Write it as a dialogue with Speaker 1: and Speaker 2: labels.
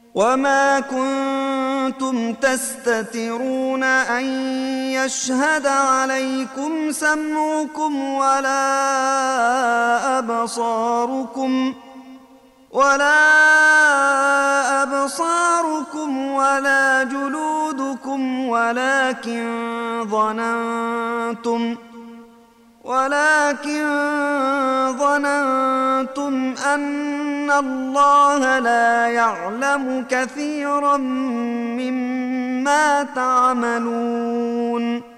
Speaker 1: وما كنتم تستترون أن يشهد عليكم سمعكم ولا أبصاركم ولا جلودكم ولكن ظننتم أن الله لا يعلم كثيرا مما تعملون